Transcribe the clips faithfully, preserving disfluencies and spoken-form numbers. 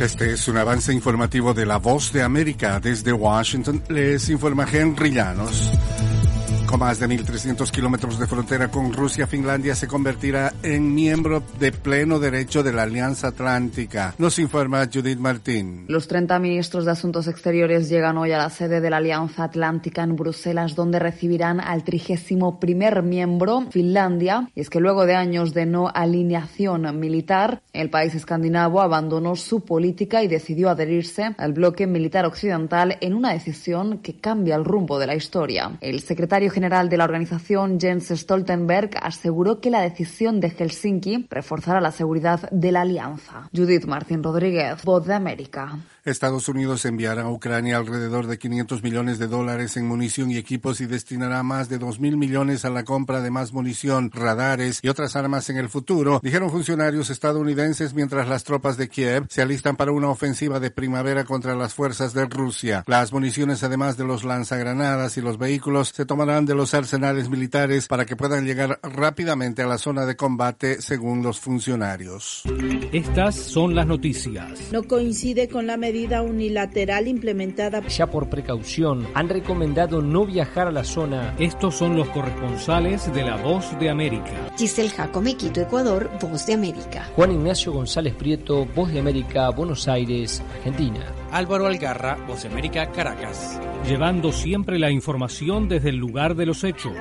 Este es un avance informativo de La Voz de América. Desde Washington les informa Henry Llanos. Con más de mil trescientos kilómetros de frontera con Rusia, Finlandia se convertirá en miembro de pleno derecho de la Alianza Atlántica. Nos informa Judith Martín. Los treinta ministros de Asuntos Exteriores llegan hoy a la sede de la Alianza Atlántica en Bruselas, donde recibirán al trigésimo primer miembro, Finlandia. Y es que luego de años de no alineación militar, el país escandinavo abandonó su política y decidió adherirse al bloque militar occidental en una decisión que cambia el rumbo de la historia. El secretario general general de la organización, Jens Stoltenberg, aseguró que la decisión de Helsinki reforzará la seguridad de la alianza. Judith Martín Rodríguez, Voz de América. Estados Unidos enviará a Ucrania alrededor de quinientos millones de dólares en munición y equipos y destinará más de dos mil millones a la compra de más munición, radares y otras armas en el futuro, dijeron funcionarios estadounidenses mientras las tropas de Kiev se alistan para una ofensiva de primavera contra las fuerzas de Rusia. Las municiones, además de los lanzagranadas y los vehículos, se tomarán de los arsenales militares para que puedan llegar rápidamente a la zona de combate, según los funcionarios. Estas son las noticias. No coincide con la medida unilateral implementada. Ya por precaución, han recomendado no viajar a la zona. Estos son los corresponsales de La Voz de América. Giselle Jacome, Quito, Ecuador, Voz de América. Juan Ignacio González Prieto, Voz de América, Buenos Aires, Argentina. Álvaro Algarra, Voz de América, Caracas. Llevando siempre la información desde el lugar de los hechos.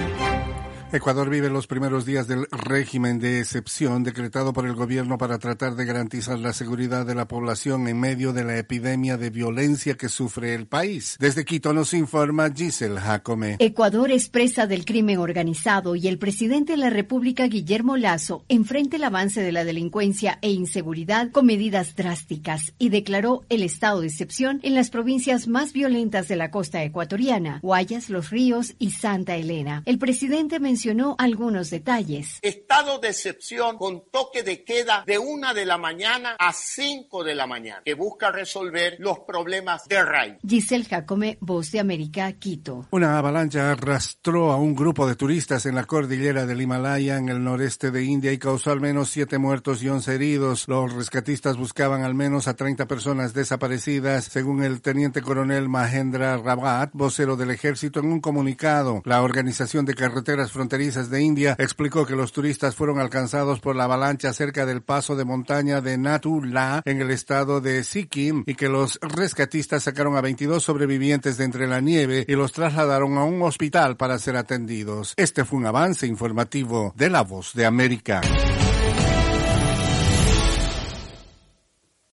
Ecuador vive los primeros días del régimen de excepción decretado por el gobierno para tratar de garantizar la seguridad de la población en medio de la epidemia de violencia que sufre el país. Desde Quito nos informa Giselle Jacome. Ecuador es presa del crimen organizado y el presidente de la República, Guillermo Lasso, enfrenta el avance de la delincuencia e inseguridad con medidas drásticas y declaró el estado de excepción en las provincias más violentas de la costa ecuatoriana, Guayas, Los Ríos y Santa Elena. El presidente mencionó mencionó algunos detalles. Estado de excepción con toque de queda de una de la mañana a cinco de la mañana, que busca resolver los problemas de raíz. Giselle Jacome, Voz de América, Quito. Una avalancha arrastró a un grupo de turistas en la cordillera del Himalaya en el noreste de India y causó al menos siete muertos y once heridos. Los rescatistas buscaban al menos a treinta personas desaparecidas, según el teniente coronel Mahendra Rawat, vocero del ejército, en un comunicado. La Organización de Carreteras Fronterizas de India explicó que los turistas fueron alcanzados por la avalancha cerca del paso de montaña de Nathu-La en el estado de Sikkim y que los rescatistas sacaron a veintidós sobrevivientes de entre la nieve y los trasladaron a un hospital para ser atendidos. Este fue un avance informativo de La Voz de América.